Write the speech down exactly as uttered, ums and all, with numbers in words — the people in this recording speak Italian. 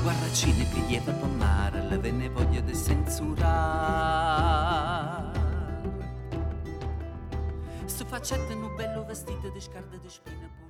guarracine che gli va a mare, le venne voglia di censurare. Su faccette un bello vestito di scarpe di spina.